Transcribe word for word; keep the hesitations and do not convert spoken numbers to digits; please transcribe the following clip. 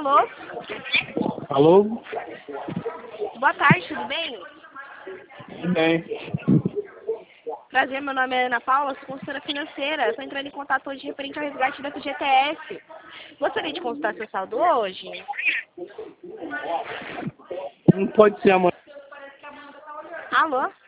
Alô? Alô? Boa tarde, tudo bem? Tudo bem. Prazer, meu nome é Ana Paula, sou consultora financeira. Estou entrando em contato hoje referente ao resgate da F G T S. Gostaria de consultar seu saldo hoje? Não pode ser amanhã. Alô?